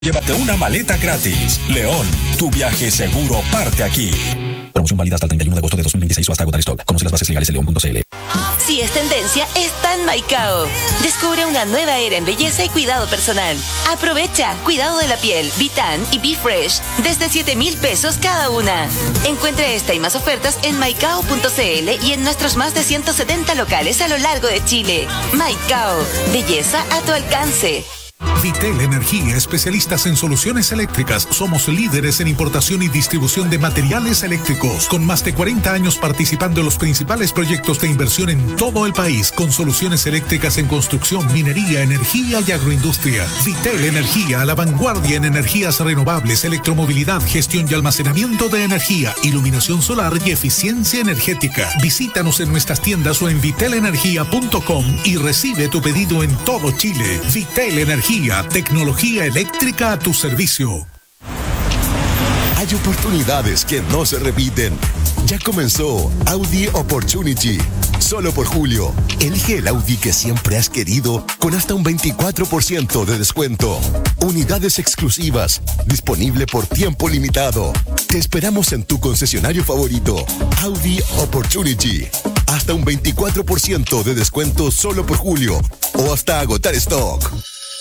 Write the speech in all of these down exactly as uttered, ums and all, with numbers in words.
Llévate una maleta gratis. León, tu viaje seguro parte aquí. Promoción válida hasta el treinta y uno de agosto de dos mil veintiséis o hasta agotar stock. Conoce las bases legales en león punto c l. Si es tendencia, está en Maicao. Descubre una nueva era en belleza y cuidado personal. Aprovecha cuidado de la piel, Vitan y Be Fresh desde siete mil pesos cada una. Encuentra esta y más ofertas en maicao punto c l y en nuestros más de ciento setenta locales a lo largo de Chile. Maicao, belleza a tu alcance. Vitel Energía, especialistas en soluciones eléctricas. Somos líderes en importación y distribución de materiales eléctricos, con más de cuarenta años participando en los principales proyectos de inversión en todo el país, con soluciones eléctricas en construcción, minería, energía y agroindustria. Vitel Energía, a la vanguardia en energías renovables, electromovilidad, gestión y almacenamiento de energía, iluminación solar y eficiencia energética. Visítanos en nuestras tiendas o en vitel energía punto com y recibe tu pedido en todo Chile. Vitel Energía, tecnología eléctrica a tu servicio. Hay oportunidades que no se repiten. Ya comenzó Audi Opportunity. Solo por julio, elige el Audi que siempre has querido con hasta un veinticuatro por ciento de descuento. Unidades exclusivas, disponible por tiempo limitado. Te esperamos en tu concesionario favorito. Audi Opportunity. Hasta un veinticuatro por ciento de descuento solo por julio o hasta agotar stock.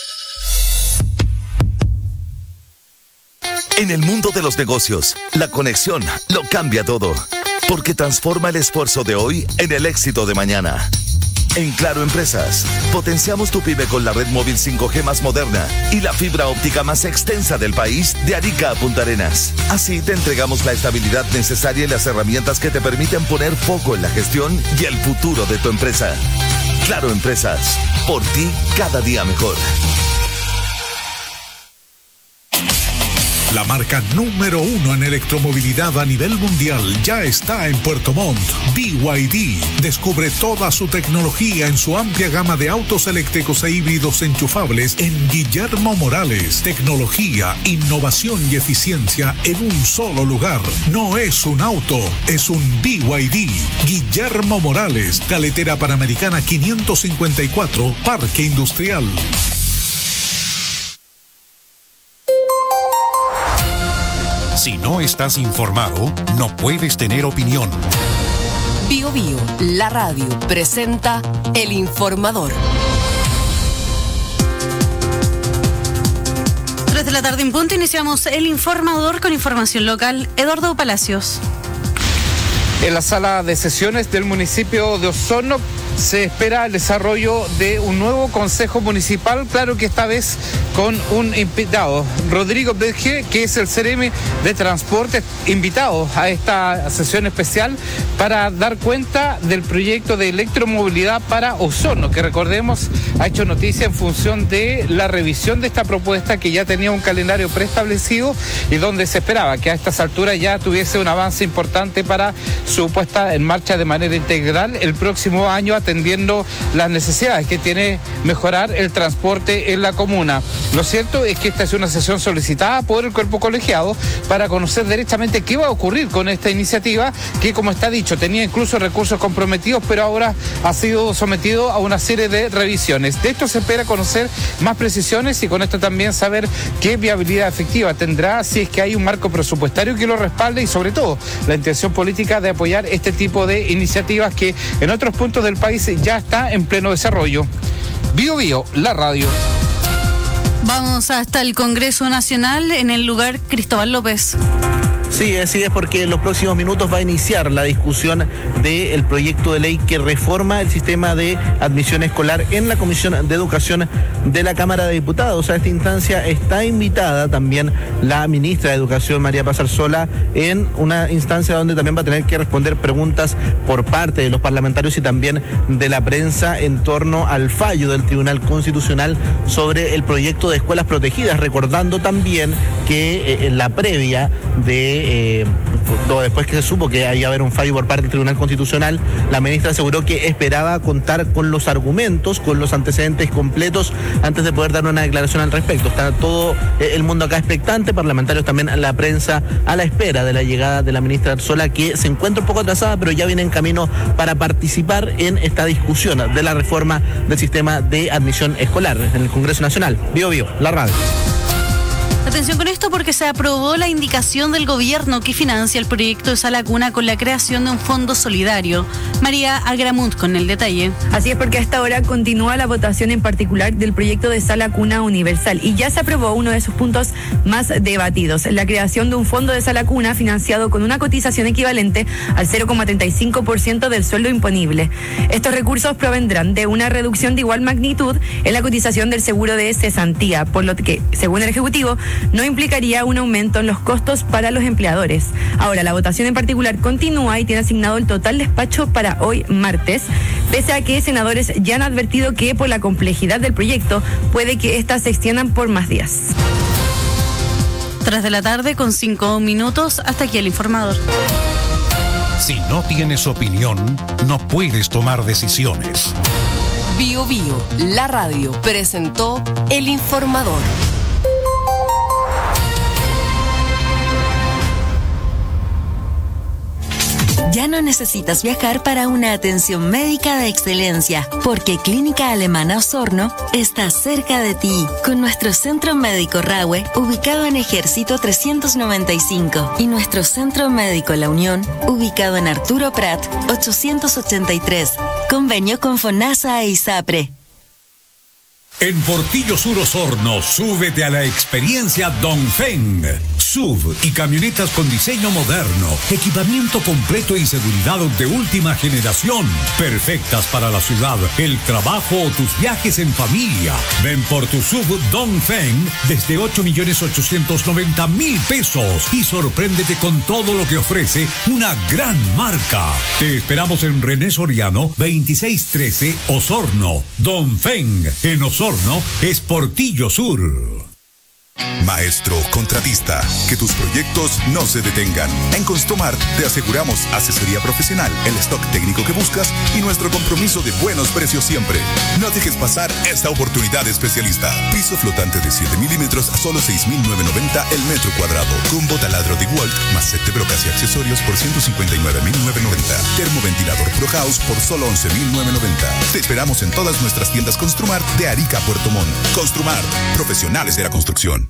En el mundo de los negocios, la conexión lo cambia todo, porque transforma el esfuerzo de hoy en el éxito de mañana. En Claro Empresas, potenciamos tu pyme con la red móvil cinco G más moderna y la fibra óptica más extensa del país, de Arica a Punta Arenas. Así te entregamos la estabilidad necesaria y las herramientas que te permiten poner foco en la gestión y el futuro de tu empresa. Claro Empresas, por ti cada día mejor. La marca número uno en electromovilidad a nivel mundial ya está en Puerto Montt. B Y D. Descubre toda su tecnología en su amplia gama de autos eléctricos e híbridos enchufables en Guillermo Morales. Tecnología, innovación y eficiencia en un solo lugar. No es un auto, es un B Y D. Guillermo Morales, Carretera Panamericana quinientos cincuenta y cuatro, Parque Industrial. Si no estás informado, no puedes tener opinión. Bio Bio, la radio, presenta El Informador. Tres de la tarde en punto, iniciamos El Informador con información local. Eduardo Palacios. En la sala de sesiones del municipio de Osorno se espera el desarrollo de un nuevo consejo municipal, claro que esta vez con un invitado, Rodrigo Berge, que es el C R M de Transporte, invitado a esta sesión especial para dar cuenta del proyecto de electromovilidad para Osorno, que recordemos ha hecho noticia en función de la revisión de esta propuesta que ya tenía un calendario preestablecido y donde se esperaba que a estas alturas ya tuviese un avance importante para su puesta en marcha de manera integral el próximo año, atendiendo las necesidades que tiene mejorar el transporte en la comuna. Lo cierto es que esta es una sesión solicitada por el cuerpo colegiado para conocer derechamente qué va a ocurrir con esta iniciativa que, como está dicho, tenía incluso recursos comprometidos, pero ahora ha sido sometido a una serie de revisiones. De esto se espera conocer más precisiones y con esto también saber qué viabilidad efectiva tendrá, si es que hay un marco presupuestario que lo respalde y sobre todo la intención política de apoyar este tipo de iniciativas que en otros puntos del país ya está en pleno desarrollo. Bio Bio, la radio. Vamos hasta el Congreso Nacional en el lugar Cristóbal López. Sí, así es, porque en los próximos minutos va a iniciar la discusión del proyecto de ley que reforma el sistema de admisión escolar en la Comisión de Educación de la Cámara de Diputados. A esta instancia está invitada también la ministra de Educación, María Paz Arzola, en una instancia donde también va a tener que responder preguntas por parte de los parlamentarios y también de la prensa en torno al fallo del Tribunal Constitucional sobre el proyecto de escuelas protegidas, recordando también que eh, en la previa de Eh, después que se supo que iba a haber un fallo por parte del Tribunal Constitucional, la ministra aseguró que esperaba contar con los argumentos, con los antecedentes completos antes de poder dar una declaración al respecto. Está todo el mundo acá expectante, parlamentarios también, la prensa a la espera de la llegada de la ministra Arzola, que se encuentra un poco atrasada, pero ya viene en camino para participar en esta discusión de la reforma del sistema de admisión escolar en el Congreso Nacional. Bio Bio, la radio. atención con esto porque se aprobó la indicación del gobierno que financia el proyecto de Sala Cuna con la creación de un fondo solidario. María Agramunt con el detalle. Así es, porque a esta hora continúa la votación en particular del proyecto de Sala Cuna Universal y ya se aprobó uno de sus puntos más debatidos, la creación de un fondo de Sala Cuna financiado con una cotización equivalente al cero coma treinta y cinco por ciento del sueldo imponible. Estos recursos provendrán de una reducción de igual magnitud en la cotización del seguro de cesantía, por lo que, según el Ejecutivo, no implicaría un aumento en los costos para los empleadores. Ahora, la votación en particular continúa y tiene asignado el total despacho para hoy martes, pese a que senadores ya han advertido que por la complejidad del proyecto puede que éstas se extiendan por más días. Tres de la tarde con cinco minutos, hasta aquí el informador. Si no tienes opinión, no puedes tomar decisiones. Bio Bio, la radio, presentó El Informador. Ya no necesitas viajar para una atención médica de excelencia, porque Clínica Alemana Osorno está cerca de ti, con nuestro Centro Médico Rahue, ubicado en Ejército trescientos noventa y cinco, y nuestro Centro Médico La Unión, ubicado en Arturo Prat ochocientos ochenta y tres, convenio con FONASA e ISAPRE. En Portillo Sur Osorno, súbete a la experiencia Dongfeng. S U V y camionetas con diseño moderno, equipamiento completo y seguridad de última generación, perfectas para la ciudad, el trabajo o tus viajes en familia. Ven por tu S U V Dongfeng desde ocho millones ochocientos noventa mil pesos y sorpréndete con todo lo que ofrece una gran marca. Te esperamos en René Soriano, veintiséis trece, Osorno. Dongfeng, en Osorno, es Portillo Sur. Maestro contratista, que tus proyectos no se detengan. En Construmart te aseguramos asesoría profesional, el stock técnico que buscas y nuestro compromiso de buenos precios siempre. No dejes pasar esta oportunidad especialista. Piso flotante de siete milímetros a solo seis mil novecientos noventa el metro cuadrado. Combo taladro de Walt más set de brocas y accesorios por ciento cincuenta y nueve mil novecientos noventa. Termoventilador Pro House por solo once mil novecientos noventa. Te esperamos en todas nuestras tiendas Construmart de Arica a Puerto Montt. Construmart, profesionales de la construcción.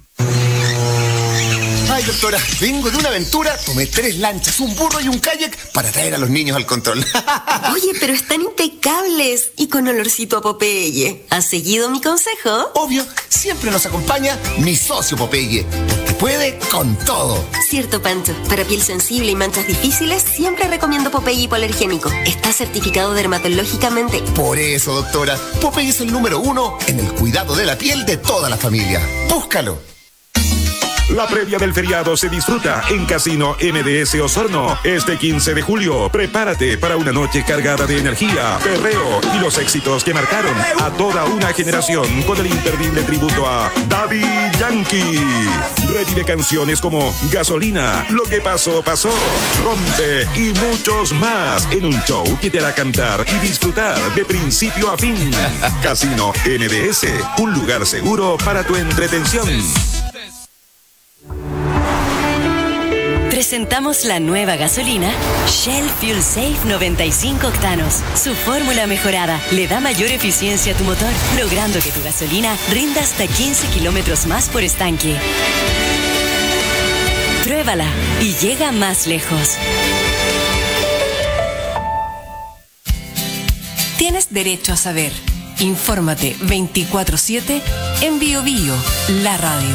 Ay, doctora, vengo de una aventura, tomé tres lanchas, un burro y un kayak para traer a los niños al control. Oye, pero están impecables y con olorcito a Popeye. ¿Has seguido mi consejo? Obvio, siempre nos acompaña mi socio Popeye, porque puede con todo. Cierto, Pancho. Para piel sensible y manchas difíciles, siempre recomiendo Popeye hipoalergénico. Está certificado dermatológicamente. Por eso, doctora, Popeye es el número uno en el cuidado de la piel de toda la familia. Búscalo. La previa del feriado se disfruta en Casino M D S Osorno. Este quince de julio, prepárate para una noche cargada de energía, perreo y los éxitos que marcaron a toda una generación con el imperdible tributo a Daddy Yankee. Revive canciones como Gasolina, Lo que pasó, pasó, Rompe y muchos más en un show que te hará cantar y disfrutar de principio a fin. Casino M D S, un lugar seguro para tu entretención. Presentamos la nueva gasolina Shell Fuel Safe noventa y cinco octanos. Su fórmula mejorada le da mayor eficiencia a tu motor, logrando que tu gasolina rinda hasta quince kilómetros más por estanque. Pruébala y llega más lejos. Tienes derecho a saber. Infórmate veinticuatro siete en Bio Bio, la radio.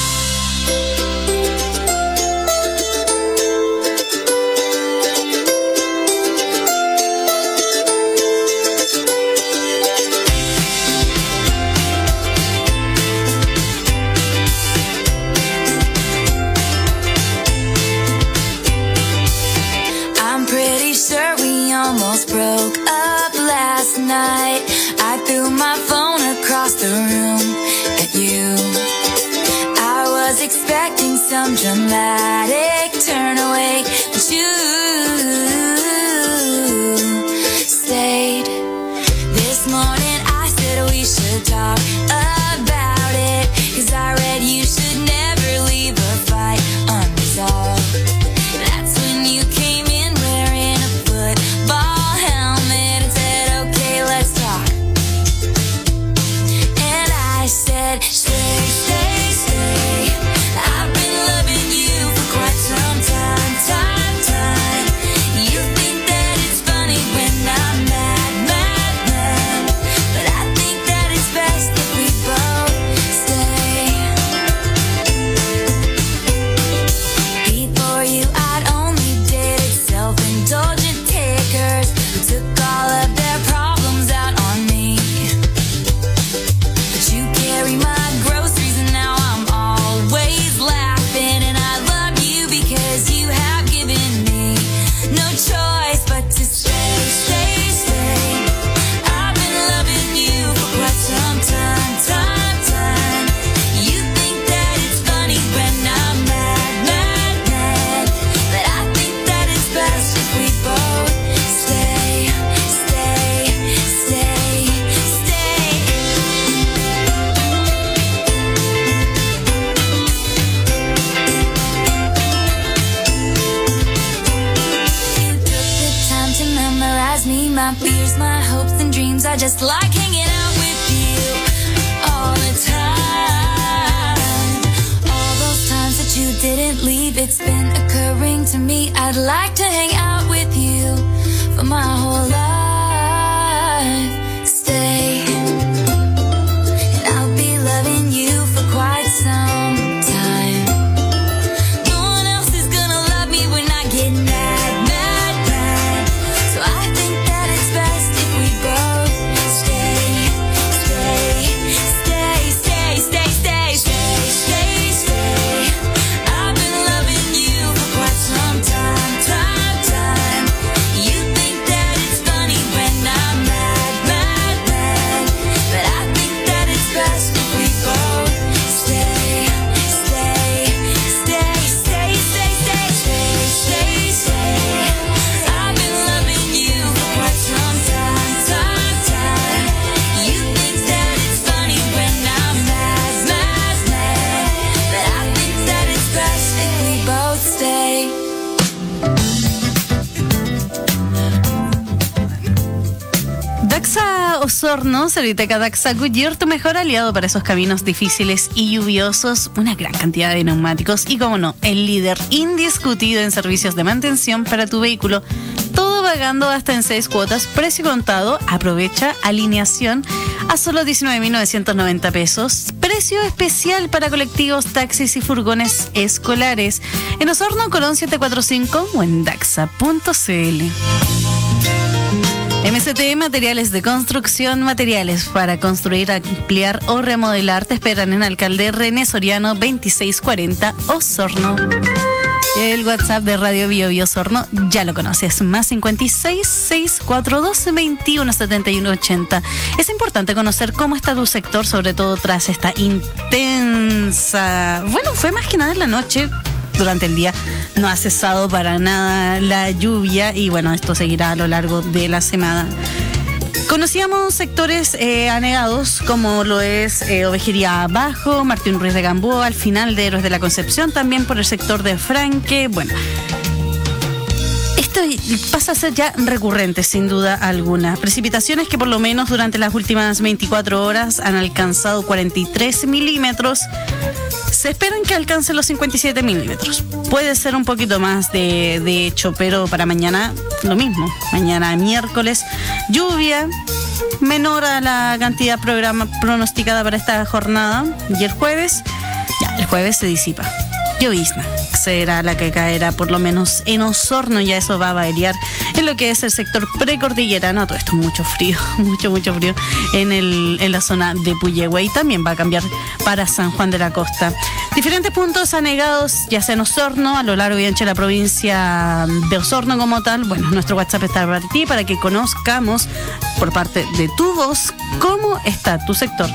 Almost broke up last night. I threw my phone across the room at you. I was expecting some dramatic turn away, but you stayed. This morning I said we should talk about it, 'cause I read you should never leave a fight unresolved. That's when you came in wearing a football helmet and said, okay, let's talk. And I said, stay, stay, stay. I just like hanging out with you all the time. All those times that you didn't leave, it's been occurring to me. I'd like to hang out with you for my whole life. Stay, and I'll be loving you for quite some time. No one else is gonna love me when I get mad, mad, mad. So I think that it's best if we both stay, stay, stay, stay, stay, stay, stay, stay, stay. I've been loving you for quite some time, time, time. You think that it's funny when I'm mad, mad, mad. But I think that it's best if we both stay, stay, stay, stay, stay, stay, stay, stay, stay. I've been loving you for quite some time, time, time. You think that it's funny when I'm mad, mad, mad. But I think that it's best if we both stay. Daxa Osorno, Serviteca Daxa Goodyear, tu mejor aliado para esos caminos difíciles y lluviosos, una gran cantidad de neumáticos y, como no, el líder indiscutido en servicios de mantención para tu vehículo, todo pagando hasta en seis cuotas, precio contado. Aprovecha alineación a solo diecinueve mil novecientos noventa pesos, precio especial para colectivos, taxis y furgones escolares en Osorno, Colón setecientos cuarenta y cinco o en daxa punto c l. M S T Materiales de Construcción, materiales para construir, ampliar o remodelar, te esperan en Alcalde René Soriano veintiséis cuarenta, Osorno. El WhatsApp de Radio Bio Bio Osorno ya lo conoces, más cincuenta y seis, seiscientos cuarenta y dos, veintiuno setenta y uno ochenta. Es importante conocer cómo está tu sector, sobre todo tras esta intensa, bueno, fue más que nada en la noche. Durante el día no ha cesado para nada la lluvia y bueno, esto seguirá a lo largo de la semana. Conocíamos sectores eh, anegados como lo es eh, Ovejería Abajo, Martín Ruiz de Gamboa, al final de Héroes de la Concepción, también por el sector de Franque. Bueno, esto pasa a ser ya recurrente sin duda alguna. Precipitaciones que por lo menos durante las últimas veinticuatro horas han alcanzado cuarenta y tres milímetros. Se esperan que alcancen los cincuenta y siete milímetros. Puede ser un poquito más de, de hecho, pero para mañana lo mismo. Mañana miércoles, lluvia menor a la cantidad programa, pronosticada para esta jornada. Y el jueves, ya, el jueves se disipa. Llovizna será la que caerá por lo menos en Osorno, ya eso va a variar en lo que es el sector precordillerano. Todo esto mucho frío, mucho, mucho frío en, el, en la zona de Puyehue, y también va a cambiar para San Juan de la Costa. Diferentes puntos anegados, ya sea en Osorno, a lo largo y ancho de la provincia de Osorno como tal. Bueno, nuestro WhatsApp está para ti, para que conozcamos por parte de tu voz cómo está tu sector.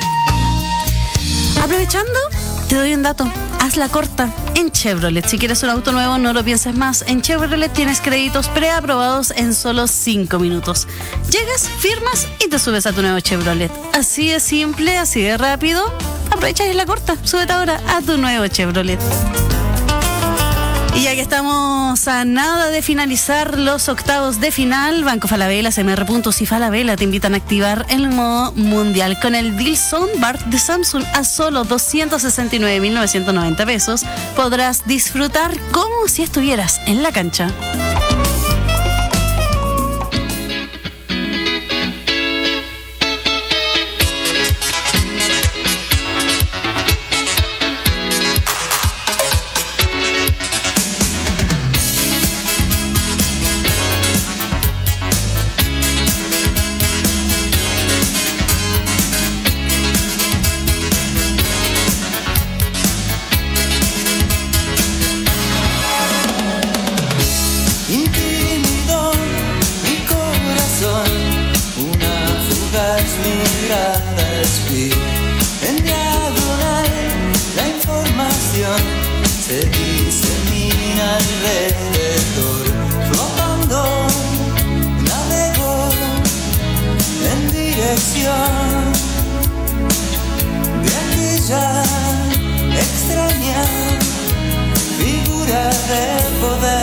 Aprovechando, te doy un dato. Hazla corta en Chevrolet. Si quieres un auto nuevo, no lo pienses más. En Chevrolet tienes créditos preaprobados en solo cinco minutos. Llegas, firmas y te subes a tu nuevo Chevrolet. Así de simple, así de rápido. Aprovecha y hazla corta. Súbete ahora a tu nuevo Chevrolet. Y ya que estamos a nada de finalizar los octavos de final, Banco Falabella, C M R Puntos y Falabella te invitan a activar el modo mundial con el deal Soundbar de Samsung a solo doscientos sesenta y nueve mil novecientos noventa pesos. Podrás disfrutar como si estuvieras en la cancha.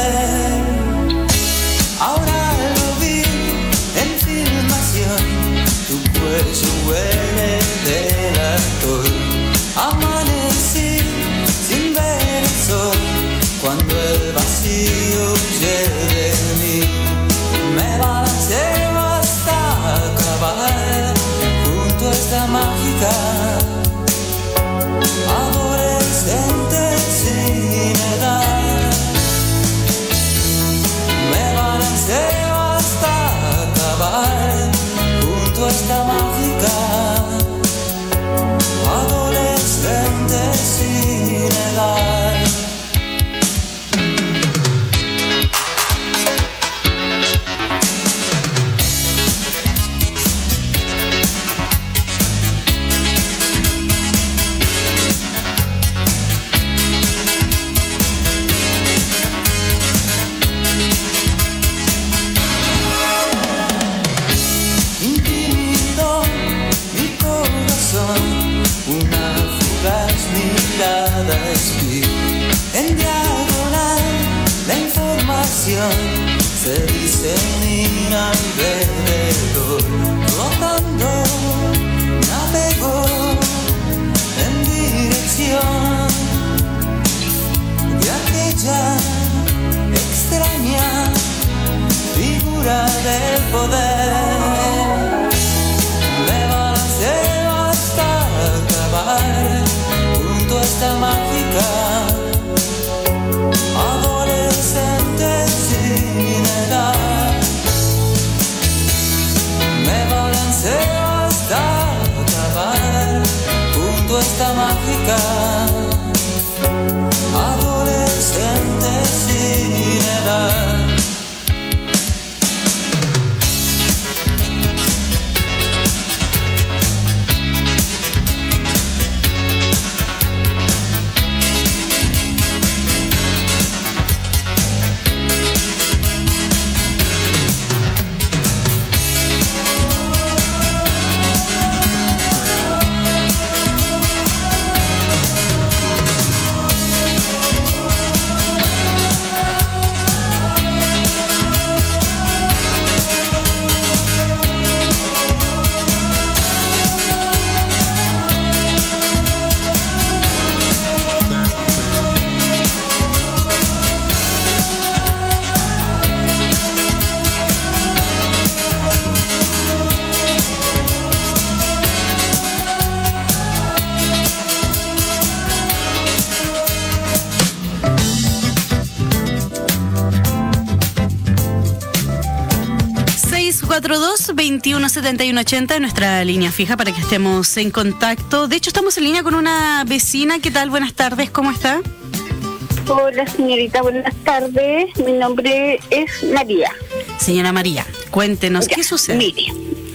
Ahora lo vi en filmación. cada espíritu. En diagonal la información se disemina alrededor, flotando, navegó en dirección de aquella extraña figura del poder. Me balanceo hasta acabar junto a esta mágica adolescente sin edad. Me balanceo hasta acabar junto a esta mágica adolescente sin edad. cuatro dos, veintiuno, setenta y uno, ochenta, nuestra línea fija para que estemos en contacto. De hecho, estamos en línea con una vecina. ¿Qué tal? Buenas tardes, ¿cómo está? Hola, señorita, buenas tardes. Mi nombre es María. Señora María, cuéntenos, ya, ¿qué sucede? Mire,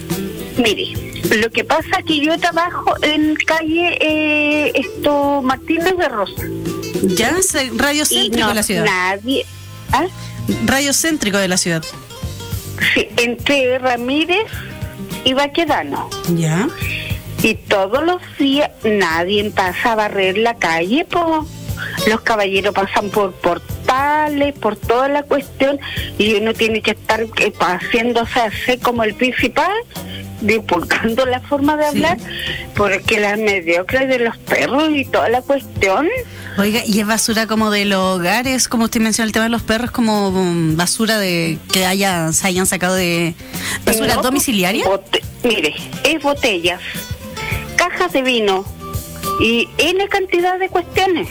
mire, lo que pasa es que yo trabajo en calle eh, esto Martínez de Rosa. ¿Ya? Radio céntrico no, de la ciudad. Nadie. ¿Ah? Radio céntrico de la ciudad. Sí, entre Ramírez y Baquedano. Ya. Y todos los días nadie pasa a barrer la calle, po. Los caballeros pasan por portales, por toda la cuestión, y uno tiene que estar eh, haciéndose así como el principal, divulgando la forma de hablar, sí. Porque las mediocres de los perros y toda la cuestión. Oiga, ¿y es basura como de los hogares, como usted menciona el tema de los perros, como um, basura de que haya, se hayan sacado de basura no, domiciliaria? Bote- mire, es botellas, cajas de vino y N cantidad de cuestiones.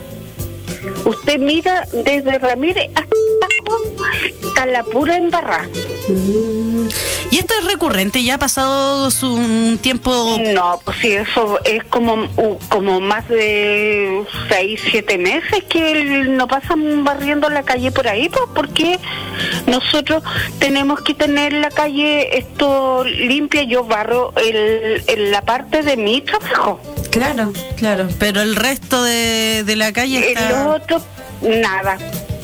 Usted mira desde Ramírez hasta abajo, está la pura embarrada. Mm. ¿Y esto es recurrente? ¿Ya ha pasado su, un tiempo? No, pues sí, eso es como como más de seis, siete meses que no pasan barriendo la calle por ahí, pues porque nosotros tenemos que tener la calle esto limpia. Yo barro el, el, la parte de mi trabajo. Claro, claro, pero el resto de, de la calle está... El otro, nada.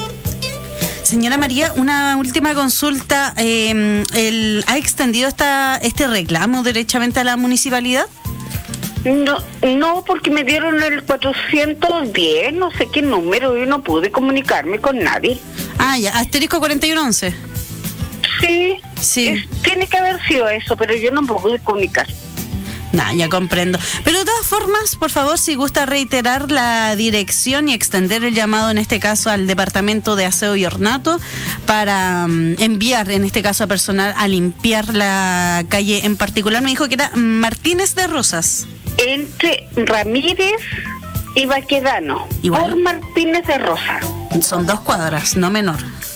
Señora María, una última consulta. Eh, el, ¿Ha extendido esta, este reclamo derechamente a la municipalidad? No, no, porque me dieron el cuatrocientos diez, no sé qué número, y no pude comunicarme con nadie. Ah, ya, asterisco cuarenta y uno once. Sí, sí. Es, tiene que haber sido eso, pero yo no pude comunicar. Nah, ya comprendo. Pero de todas formas, por favor, si gusta reiterar la dirección y extender el llamado, en este caso, al Departamento de Aseo y Ornato, para um, enviar, en este caso, a personal a limpiar la calle en particular. Me dijo que era Martínez de Rosas. Entre Ramírez y Baquedano. Igual. Por Martínez de Rosas. Son dos cuadras, no menor.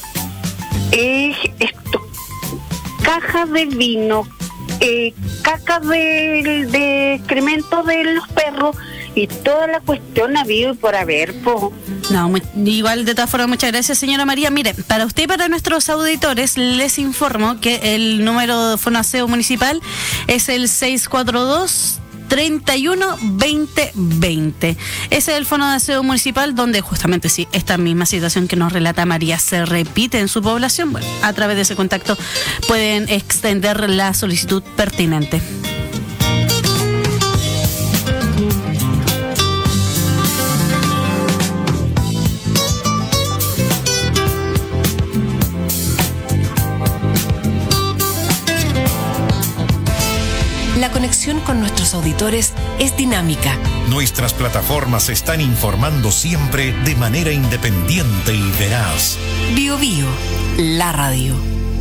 Eh, esto, cajas de vino, Eh, caca de, de excremento de los perros y toda la cuestión ha habido y por haber, po. No, muy, igual de todas formas, muchas gracias, señora María. Mire, para usted y para nuestros auditores les informo que el número de Fonaseo Municipal es el seis cuatro dos, treinta y uno, veinte, veinte. Ese es el Fono de Aseo Municipal, donde justamente sí, esta misma situación que nos relata María se repite en su población. Bueno, a través de ese contacto pueden extender la solicitud pertinente. relación con nuestros auditores es dinámica. Nuestras plataformas están informando siempre de manera independiente y veraz. Bio Bio, la radio.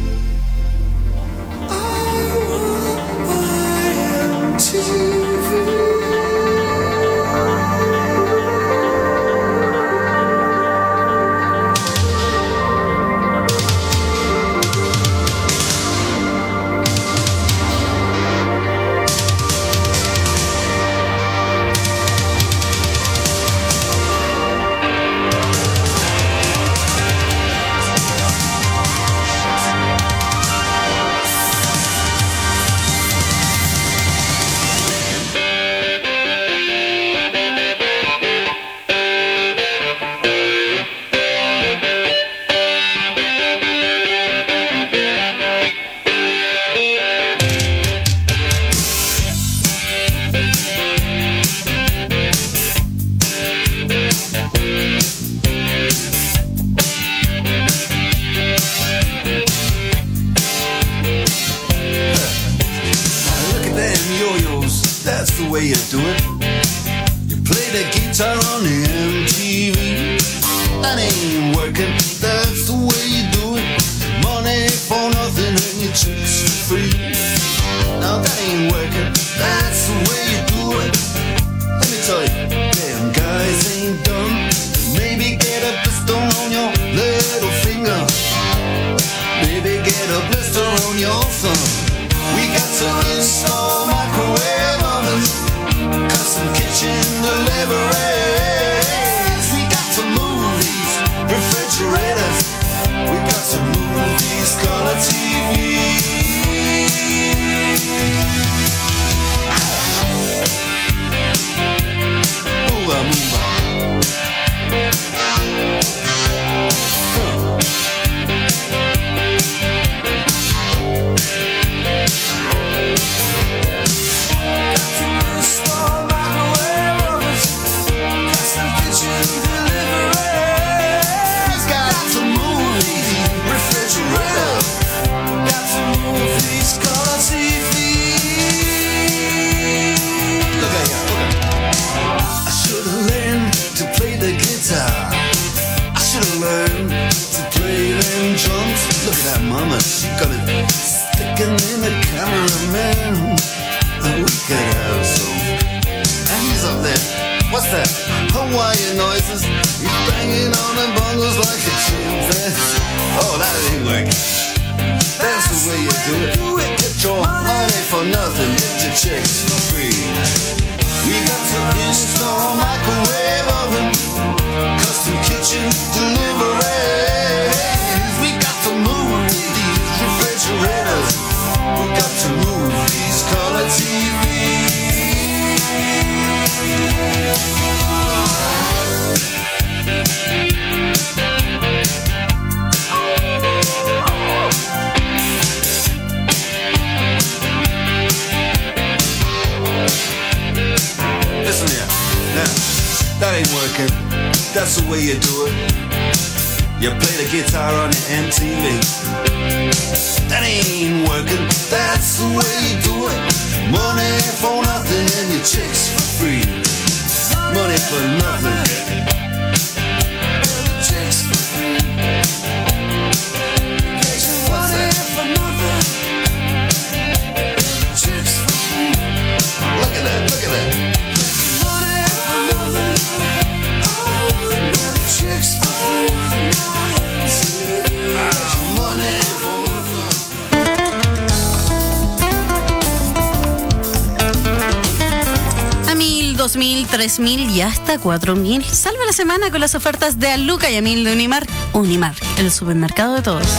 dos mil, tres mil y hasta cuatro mil. Salve la semana con las ofertas de Aluca y a mil de Unimar. Unimar, el supermercado de todos.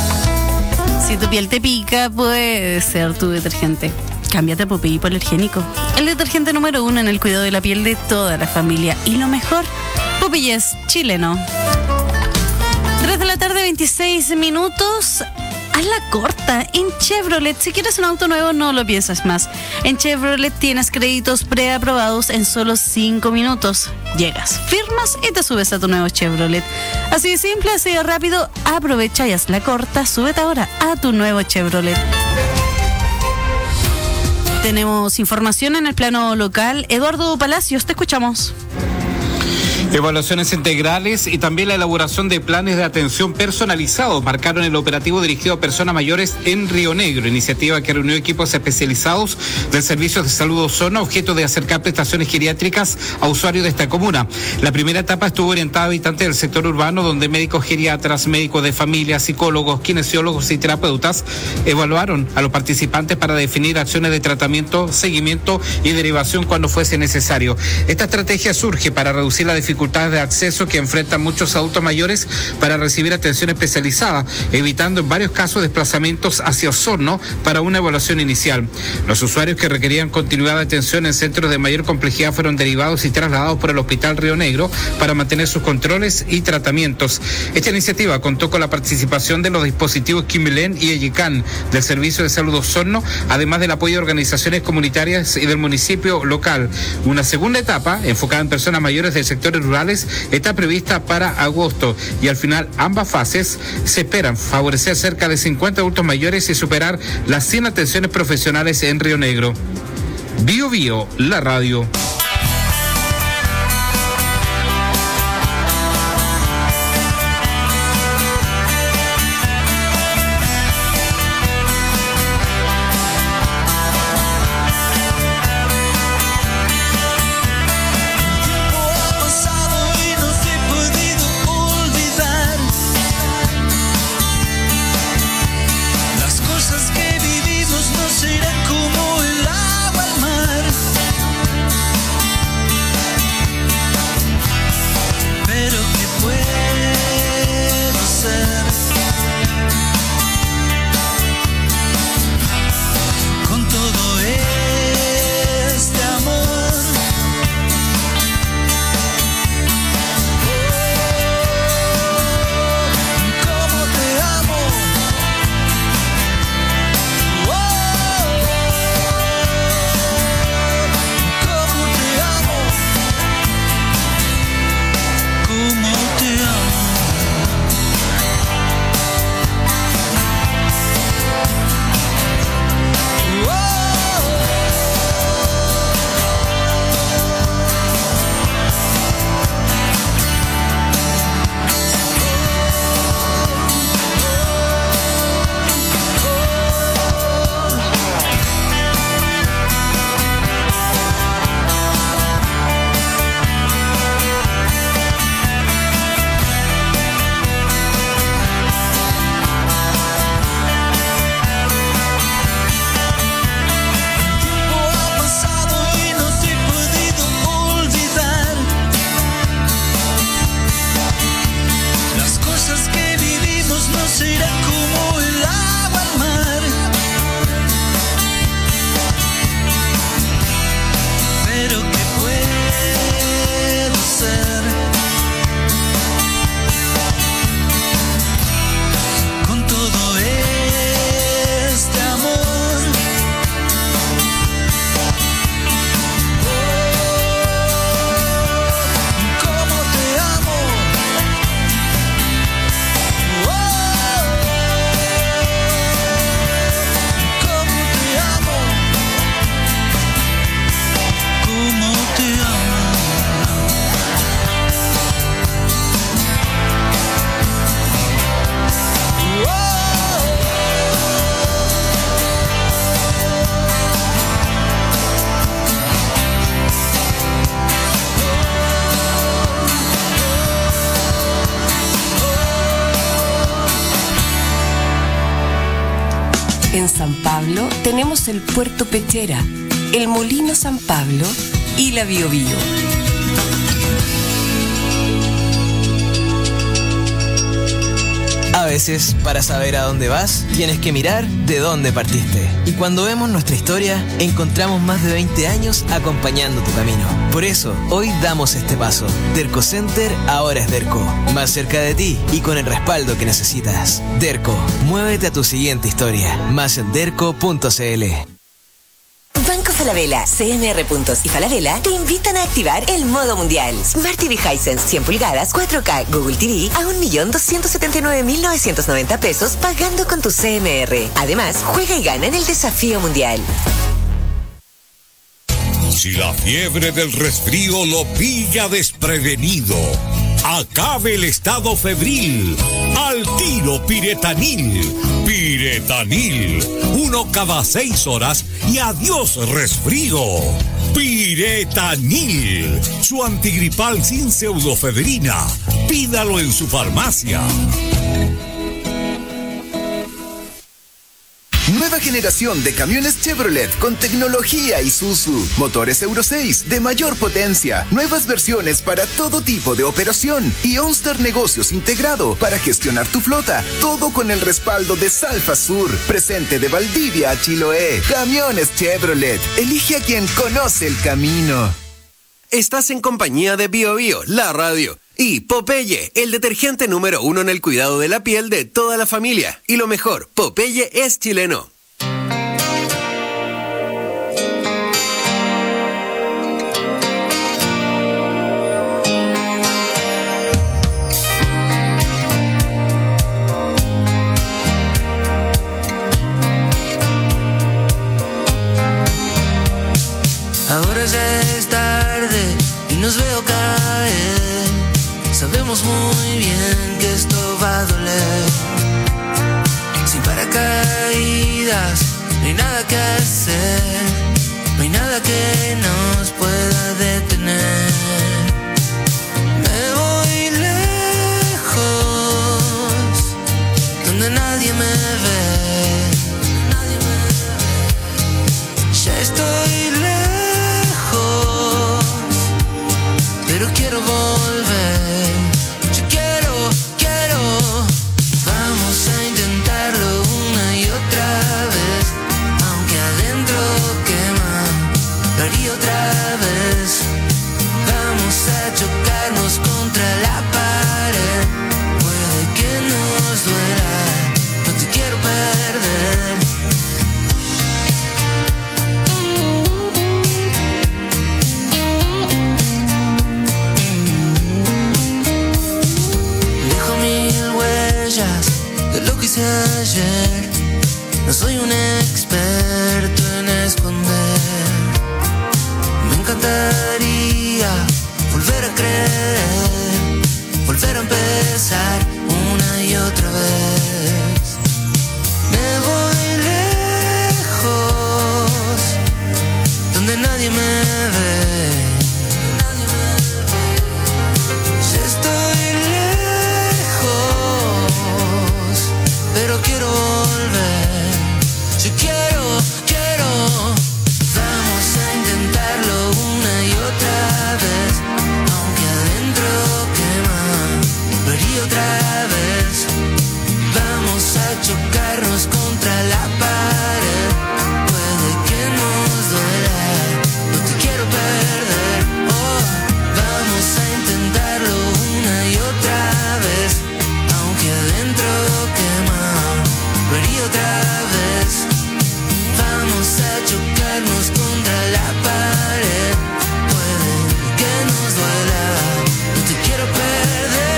Si tu piel te pica, puede ser tu detergente. Cámbiate a Popeye Hipoalergénico, el detergente número uno en el cuidado de la piel de toda la familia. Y lo mejor, Popeye es chileno. tres de la tarde, veintiséis minutos. Hazla corta en Chevrolet. Si quieres un auto nuevo, no lo piensas más. En Chevrolet tienes créditos preaprobados en solo cinco minutos. Llegas, firmas y te subes a tu nuevo Chevrolet. Así de simple, así de rápido. Aprovecha y hazla corta. Súbete ahora a tu nuevo Chevrolet. Tenemos información en el plano local. Eduardo Palacios, te escuchamos. Evaluaciones integrales y también la elaboración de planes de atención personalizados marcaron el operativo dirigido a personas mayores en Río Negro, iniciativa que reunió equipos especializados del Servicio de Salud Osorno, objeto de acercar prestaciones geriátricas a usuarios de esta comuna. La primera etapa estuvo orientada a habitantes del sector urbano, donde médicos geriatras, médicos de familia, psicólogos, kinesiólogos y terapeutas evaluaron a los participantes para definir acciones de tratamiento, seguimiento y derivación cuando fuese necesario. Esta estrategia surge para reducir la dificultad de acceso que enfrentan muchos adultos mayores para recibir atención especializada, evitando en varios casos desplazamientos hacia Osorno para una evaluación inicial. Los usuarios que requerían continuidad de atención en centros de mayor complejidad fueron derivados y trasladados por el Hospital Río Negro para mantener sus controles y tratamientos. Esta iniciativa contó con la participación de los dispositivos Quimilén y Eyecán del Servicio de Salud Osorno, además del apoyo de organizaciones comunitarias y del municipio local. Una segunda etapa, enfocada en personas mayores del sector rural, está prevista para agosto y al final ambas fases se esperan favorecer cerca de cincuenta adultos mayores y superar las cien atenciones profesionales en Río Negro. Bio Bio, la radio. En San Pablo tenemos el Puerto Pechera, el Molino San Pablo y la Bio Bio. A veces, para saber a dónde vas, tienes que mirar de dónde partiste. Y cuando vemos nuestra historia, encontramos más de veinte años acompañando tu camino. Por eso, hoy damos este paso. Derco Center ahora es Derco. Más cerca de ti y con el respaldo que necesitas. Derco, muévete a tu siguiente historia. Más en derco punto c l. Banco Falabella, C M R Puntos y Falabella te invitan a activar el modo mundial. Smart T V Hisense cien pulgadas cuatro K Google T V a un millón doscientos setenta y nueve mil novecientos noventa pesos pagando con tu C M R. Además, juega y gana en el desafío mundial. Si la fiebre del resfrío lo pilla desprevenido, acabe el estado febril. Al tiro Piretanil. Piretanil. Uno cada seis horas y adiós resfrío. Piretanil. Su antigripal sin pseudofebrina. Pídalo en su farmacia. Nueva generación de camiones Chevrolet con tecnología Isuzu. Motores Euro seis de mayor potencia. Nuevas versiones para todo tipo de operación. Y OnStar Negocios integrado para gestionar tu flota. Todo con el respaldo de Salfa Sur. Presente de Valdivia a Chiloé. Camiones Chevrolet. Elige a quien conoce el camino. Estás en compañía de Bio Bio, la radio. Y Popeye, el detergente número uno en el cuidado de la piel de toda la familia. Y lo mejor, Popeye es chileno. Ahora ya es tarde y nos veo caer. Sabemos muy bien que esto va a doler. Sin paracaídas, no hay nada que hacer. No hay nada que nos pueda detener. Me voy lejos, donde nadie me ve. Ya estoy lejos, pero quiero volver. Chocarnos contra la pared. Puede que nos duela, no te quiero perder. Dejo mil huellas de lo que hice ayer. No soy un experto en esconder. Me encantaría volver a creer, volver a empezar una y otra vez. Me voy lejos, donde nadie me ve. Ya estoy lejos, pero quiero volver. Yo quiero, quiero. Vamos a intentarlo una y otra vez. Otra vez vamos a chocarnos contra la pared. Puede que nos duela, no te quiero perder. Oh, vamos a intentarlo una y otra vez. Aunque adentro quema, lo haría otra vez. Vamos a chocarnos contra la pared. Puede que nos duela, no te quiero perder.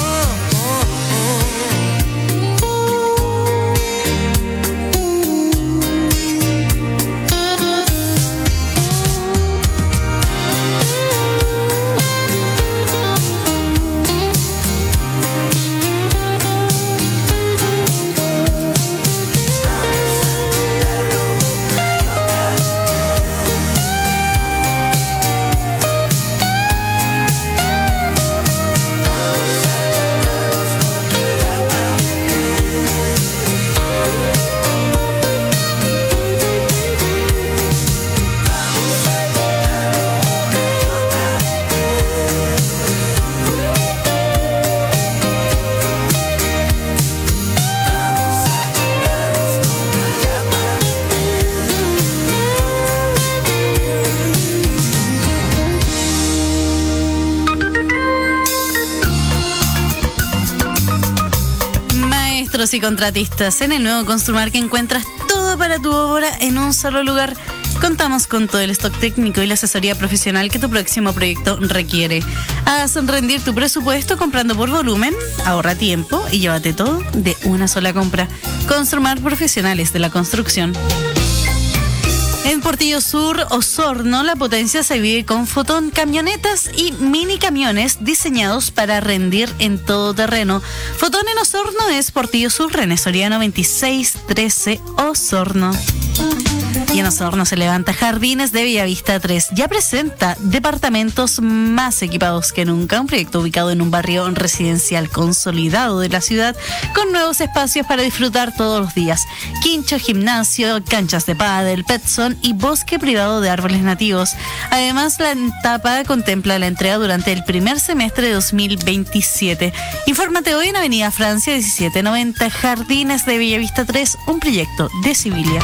Y contratistas, en el nuevo Construmar que encuentras todo para tu obra en un solo lugar. Contamos con todo el stock técnico y la asesoría profesional que tu próximo proyecto requiere. Haz rendir tu presupuesto comprando por volumen, ahorra tiempo y llévate todo de una sola compra. Construmar, profesionales de la construcción. En Portillo Sur, Osorno, la potencia se vive con Fotón, camionetas y mini camiones diseñados para rendir en todo terreno. Fotón en Osorno es Portillo Sur, René Soriano veintiséis trece, Osorno. Y en Osorno se levanta Jardines de Bellavista tres. Ya presenta departamentos más equipados que nunca. Un proyecto ubicado en un barrio residencial consolidado de la ciudad con nuevos espacios para disfrutar todos los días. Quincho, gimnasio, canchas de pádel, petzón y bosque privado de árboles nativos. Además, la etapa contempla la entrega durante el primer semestre de dos mil veintisiete. Infórmate hoy en Avenida Francia diecisiete noventa, Jardines de Bellavista tres, un proyecto de Civilia.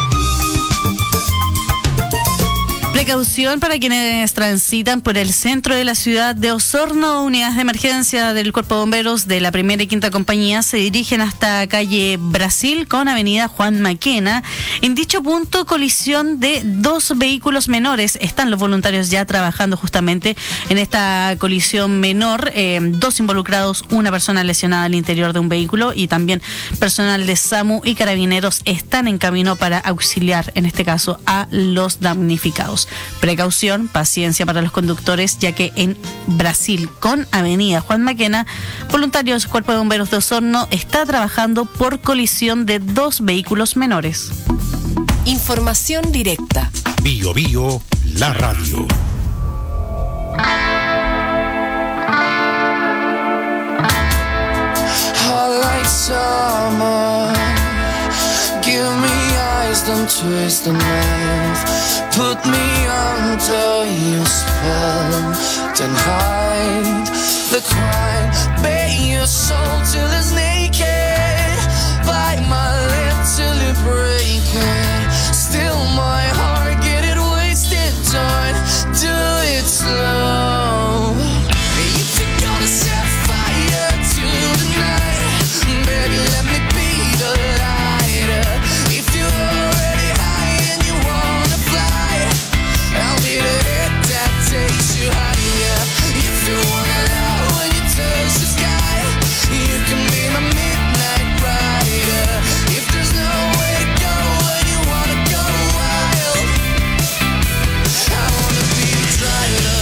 Precaución para quienes transitan por el centro de la ciudad de Osorno. Unidades de emergencia del Cuerpo de Bomberos de la primera y quinta compañía se dirigen hasta calle Brasil con avenida Juan Maquena. En dicho punto, colisión de dos vehículos menores. Están los voluntarios ya trabajando justamente en esta colisión menor. Eh, dos involucrados, una persona lesionada al interior de un vehículo y también personal de SAMU y carabineros están en camino para auxiliar, en este caso, a los damnificados. Precaución, paciencia para los conductores, ya que en Brasil con avenida Juan Maquena, voluntarios Cuerpo de Bomberos de Osorno está trabajando por colisión de dos vehículos menores. Información directa. Bio Bio, la radio. Give me eyes, don't twist the knife. Put me under your spell. Then hide the crime. Bait your soul till it's naked. Bite my lip till you break it. Still my heart, get it wasted. Don't do it slow. If you're gonna set fire to the night, baby, let me be the lighter. If you're already high and you wanna fly, I'll be the hit that takes you higher. If you wanna love when you touch the sky, you can be my midnight rider. If there's nowhere to go when you wanna go wild, I wanna be the driver.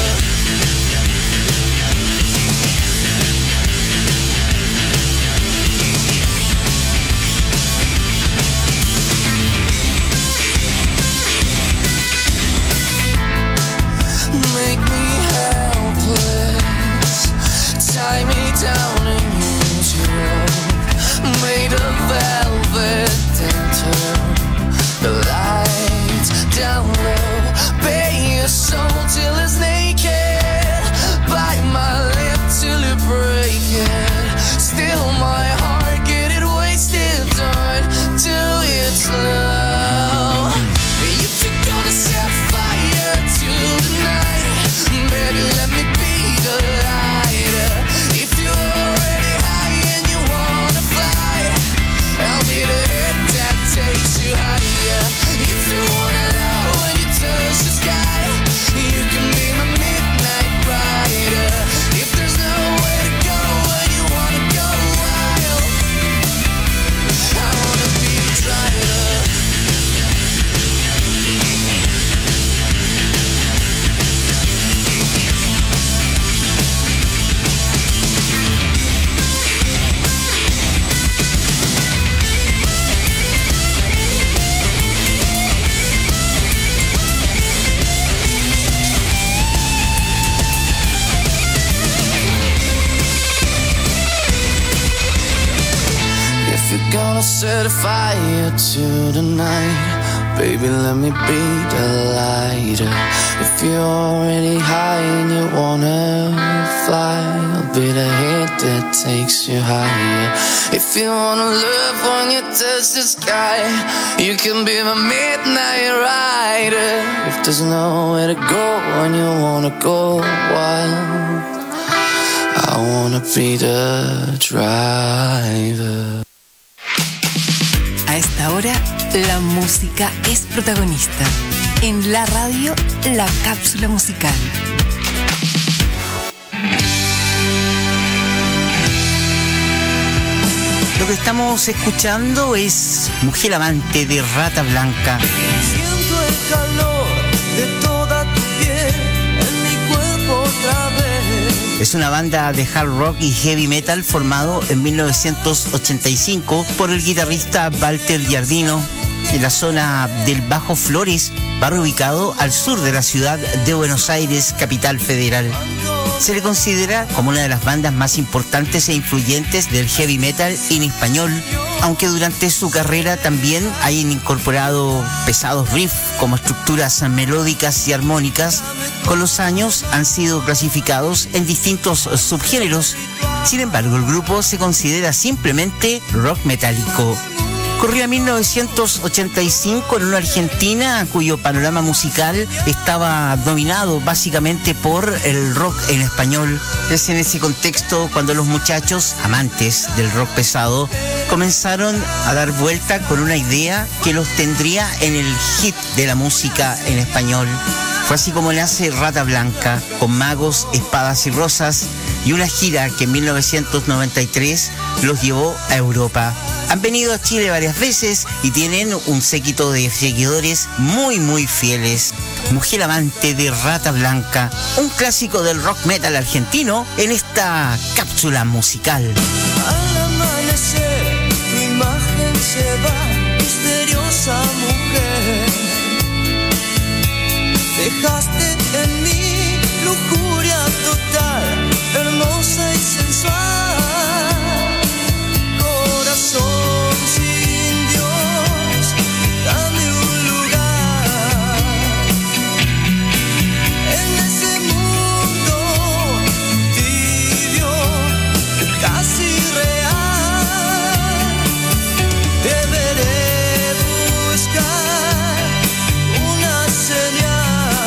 Make me helpless, tie me down and use your rope. Made of velvet, then turn the lights down low. Bait your soul till it's naked. Bite my lip till you break it. Still my heart, get it wasted. Don't do it slow. If you're gonna set fire to the night, baby, let me be the lighter. If you're already high and you wanna fly, I'll be the hit that takes you higher. If you wanna know when you touch the sky, you can be my midnight rider. If there's nowhere to go when you wanna go wild, I wanna be the driver. If you're gonna set a fire to the night, baby, let me be the lighter. If you're already high and you wanna fly, I'll be the hit that takes you higher. If you wanna love when you touch the sky, you can be my midnight rider. If there's nowhere to go when you wanna go wild, I wanna be the driver. A esta hora, la música es protagonista. En la radio, la cápsula musical. Lo que estamos escuchando es Mujer Amante de Rata Blanca. Siento el calor de toda tu piel en mi cuerpo otra vez. Es una banda de hard rock y heavy metal formado en mil novecientos ochenta y cinco por el guitarrista Walter Giardino en la zona del Bajo Flores, barrio ubicado al sur de la ciudad de Buenos Aires, capital federal. Se le considera como una de las bandas más importantes e influyentes del heavy metal en español, aunque durante su carrera también hayan incorporado pesados riffs como estructuras melódicas y armónicas. Con los años han sido clasificados en distintos subgéneros. Sin embargo, el grupo se considera simplemente rock metálico. Corría mil novecientos ochenta y cinco en una Argentina cuyo panorama musical estaba dominado básicamente por el rock en español. Es en ese contexto cuando los muchachos, amantes del rock pesado, comenzaron a dar vuelta con una idea que los tendría en el hit de la música en español. Fue así como nace Rata Blanca, con magos, espadas y rosas, y una gira que en mil novecientos noventa y tres los llevó a Europa. Han venido a Chile varias veces y tienen un séquito de seguidores muy muy fieles. Mujer amante de Rata Blanca, un clásico del rock metal argentino en esta cápsula musical. Al amanecer tu imagen se va, misteriosa mujer. Dejaste en mí lujuria total, hermosa y sensual. Corazón sin Dios, dame un lugar en ese mundo tibio, casi real. Deberé buscar una señal.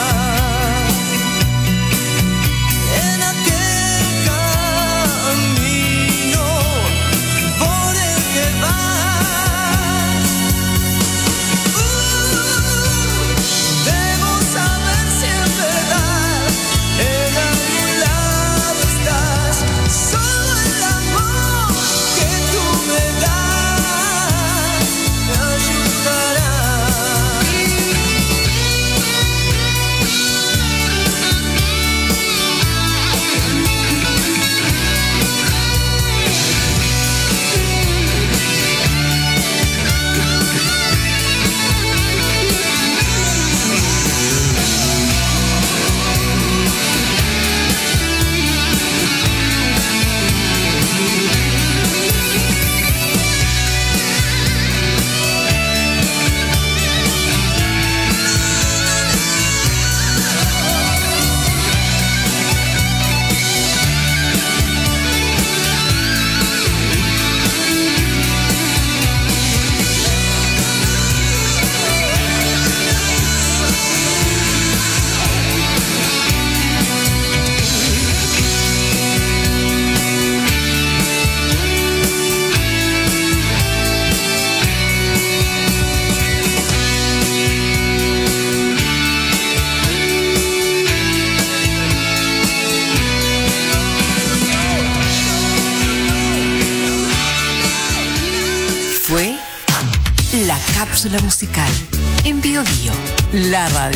Cápsula musical en Bio Bio, la radio.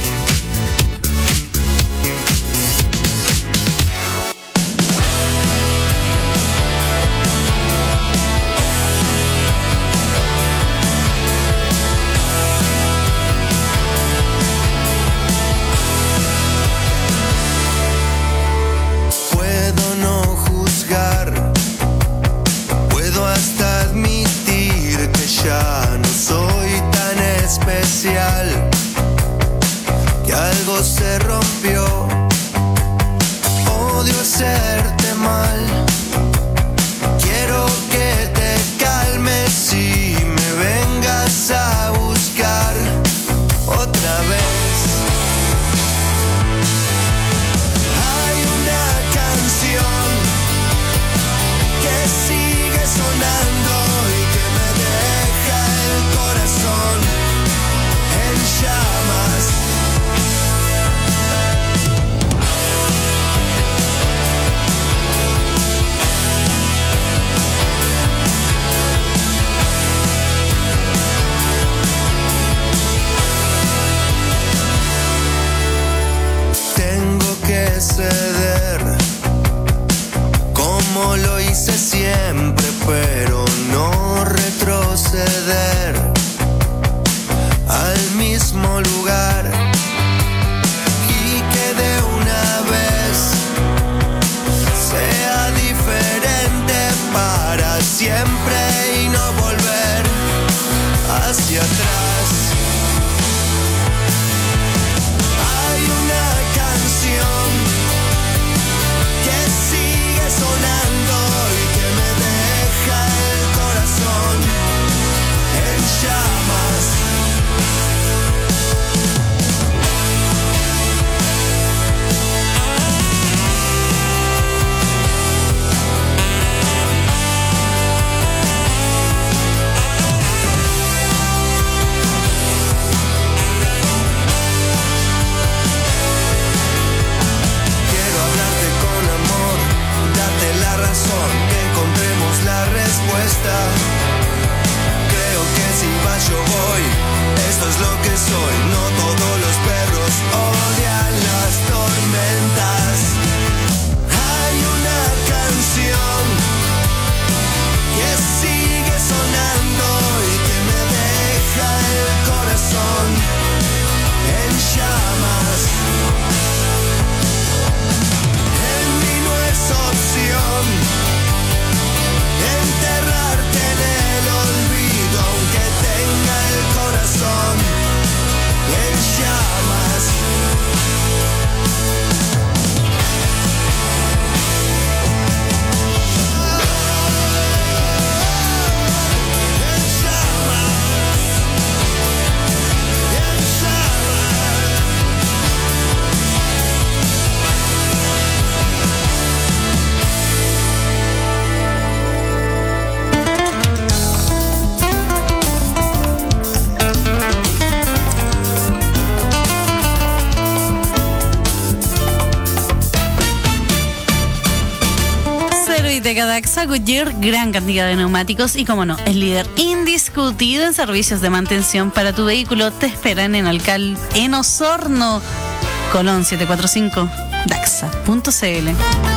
Puedo no juzgar, puedo hasta admitir que ya no soy tan especial, que algo se rompió. Odio hacerte mal, quiero que te calmes y me vengas a buscar otra vez. Hay una canción que sigue sonando y que me deja el corazón en llamas. siempre, pero no retroceder al mismo lugar, y que de una vez sea diferente para siempre y no volver hacia atrás. Hay una canción que sigue sonando y que me deja el corazón en llamas. Que encontremos la respuesta. Creo que si vas yo voy. Esto es lo que soy. No todos los perros odian las tormentas. Hay una canción que sigue sonando y que me deja el corazón en llamas. En mí no es opción enterrarte en el olvido, aunque tenga el corazón en llamas. De Daxa Goodyear, gran cantidad de neumáticos y, como no, es líder indiscutido en servicios de mantención para tu vehículo. Te esperan en Alcal, en Osorno, Colón siete cuatro cinco, daxa punto c l.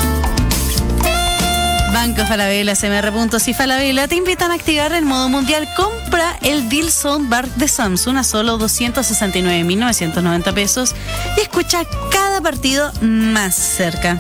Banco Falabella, C M R Puntos y Falabella te invitan a activar el modo mundial. Compra el Deal Soundbar de Samsung a solo doscientos sesenta y nueve mil novecientos noventa pesos y escucha cada partido más cerca.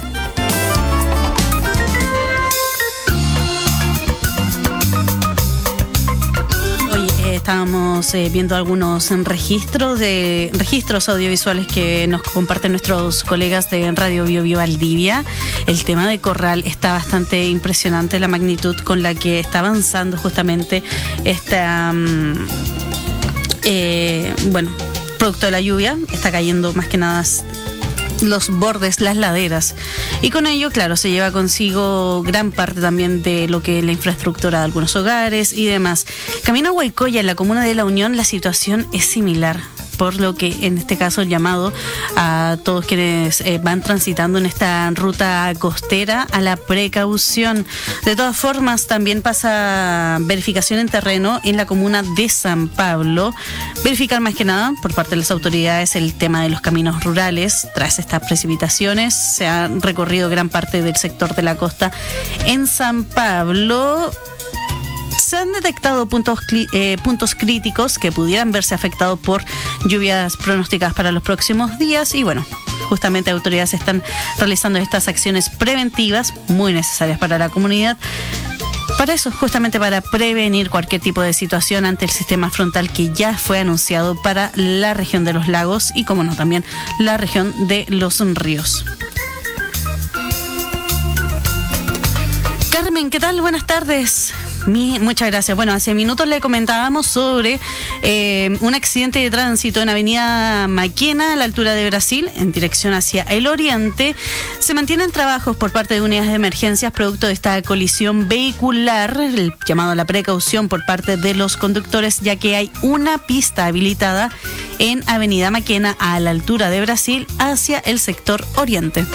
Estábamos eh, viendo algunos registros de registros audiovisuales que nos comparten nuestros colegas de Radio Bio Bio Valdivia. El tema de Corral está bastante impresionante, la magnitud con la que está avanzando justamente esta um, eh, bueno, producto de la lluvia. Está cayendo más que nada los bordes, las laderas, y con ello, claro, se lleva consigo gran parte también de lo que es la infraestructura de algunos hogares y demás. Camino a Huaycoya, en la comuna de La Unión, la situación es similar, por lo que en este caso el llamado a todos quienes eh, van transitando en esta ruta costera a la precaución. De todas formas, también pasa verificación en terreno en la comuna de San Pablo. Verificar más que nada por parte de las autoridades el tema de los caminos rurales. Tras estas precipitaciones se ha recorrido gran parte del sector de la costa en San Pablo. Se han detectado puntos, eh, puntos críticos que pudieran verse afectados por lluvias pronosticadas para los próximos días, y bueno, justamente autoridades están realizando estas acciones preventivas muy necesarias para la comunidad. Para eso, justamente para prevenir cualquier tipo de situación ante el sistema frontal que ya fue anunciado para la región de los lagos y, como no, también la región de los ríos. Carmen, ¿qué tal? Buenas tardes. Mi, muchas gracias. Bueno, hace minutos le comentábamos sobre eh, un accidente de tránsito en Avenida Maquena, a la altura de Brasil, en dirección hacia el oriente. Se mantienen trabajos por parte de unidades de emergencias producto de esta colisión vehicular, el llamado a la precaución por parte de los conductores, ya que hay una pista habilitada en Avenida Maquena, a la altura de Brasil, hacia el sector oriente.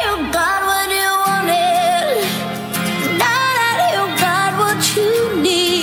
Need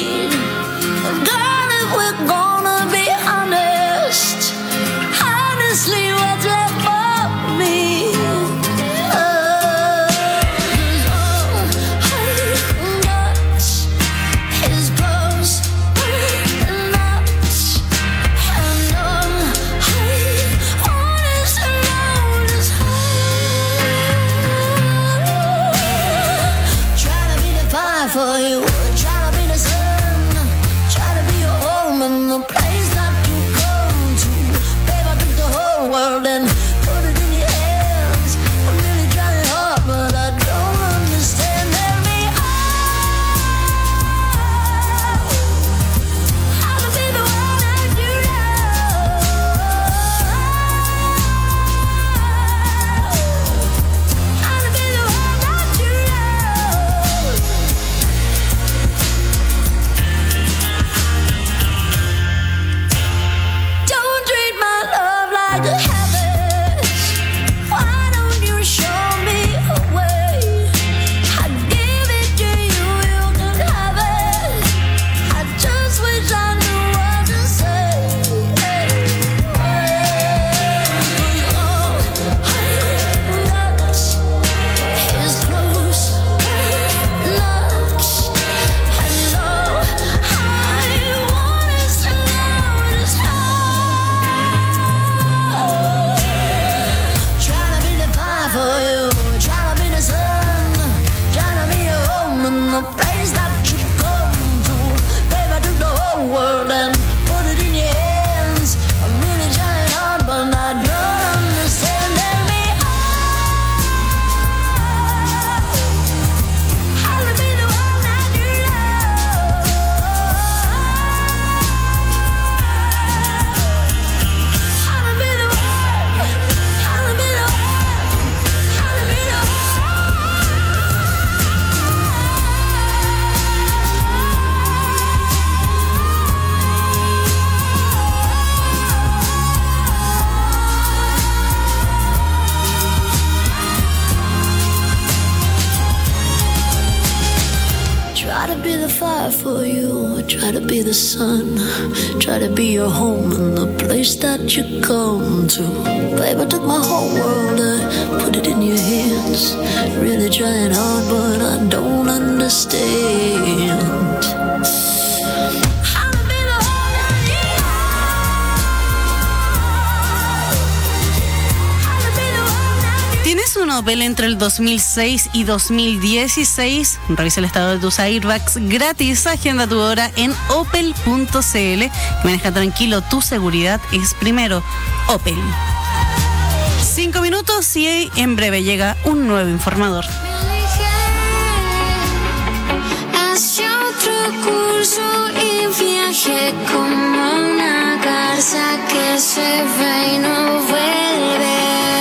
Try to be the sun, try to be your home and the place that you come to. Babe, I took my whole world, I put it in your hands. Really trying hard, but I don't understand. ¿Tienes un Opel entre el dos mil seis y dos mil dieciséis? Revisa el estado de tus airbags gratis. Agenda tu hora en opel punto cl. Maneja tranquilo, tu seguridad es primero. Opel. Cinco minutos y en breve llega un nuevo informador. Hacia otro curso y viajé como una garza que se va y no vuelve.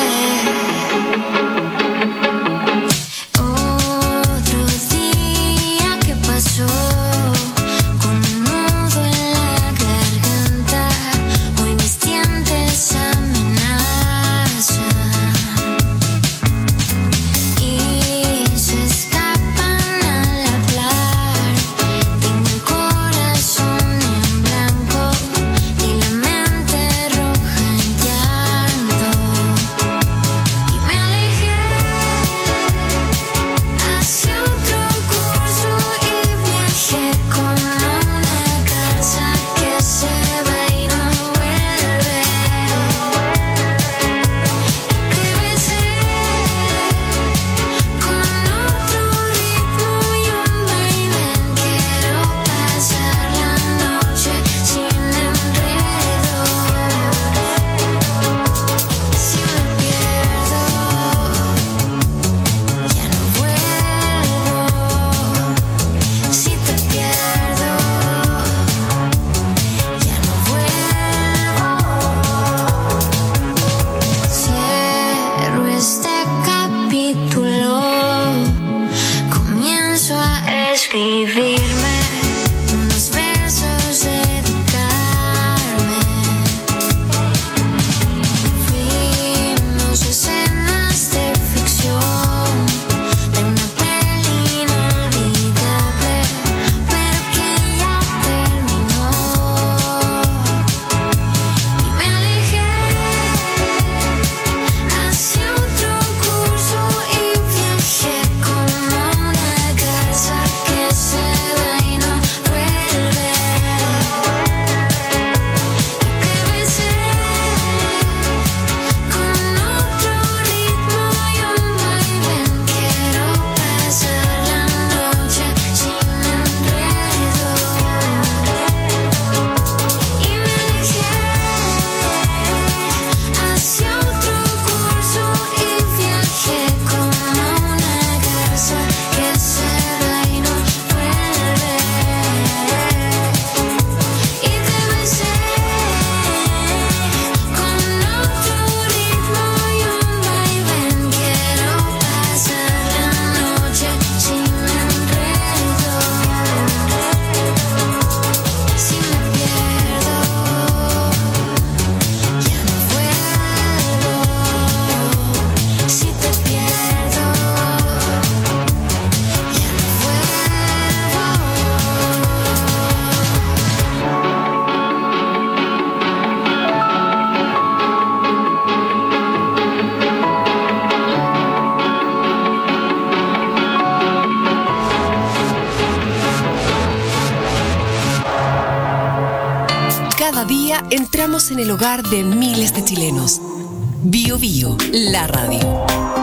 Entramos en el hogar de miles de chilenos. Bio Bio, la radio.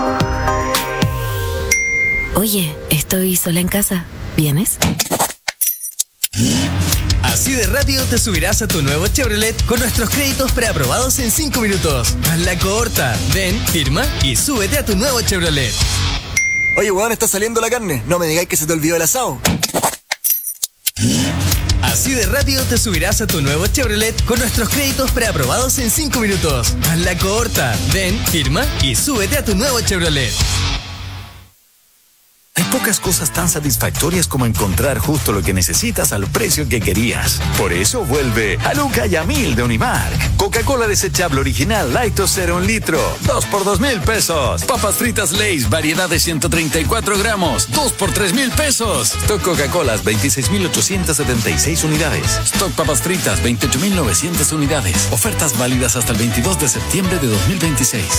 Oye, estoy sola en casa. ¿Vienes? Así de rápido te subirás a tu nuevo Chevrolet con nuestros créditos preaprobados en cinco minutos. Haz la corta. Ven, firma y súbete a tu nuevo Chevrolet. Oye, weón, está saliendo la carne. No me digáis que se te olvidó el asado. Así de rápido te subirás a tu nuevo Chevrolet con nuestros créditos preaprobados en cinco minutos. Haz la corta. Ven, firma y súbete a tu nuevo Chevrolet. Pocas cosas tan satisfactorias como encontrar justo lo que necesitas al precio que querías. Por eso vuelve a Luca y a Mil de Unimark. Coca-Cola desechable original Light o Cero un litro, dos por dos mil pesos. Papas fritas Lay's, variedad de ciento treinta y cuatro gramos, dos por tres mil pesos. Stock Coca-Colas, veintiséis mil ochocientas setenta y seis unidades. Stock papas fritas, veintiocho mil novecientas unidades. Ofertas válidas hasta el veintidós de septiembre de dos mil veintiséis.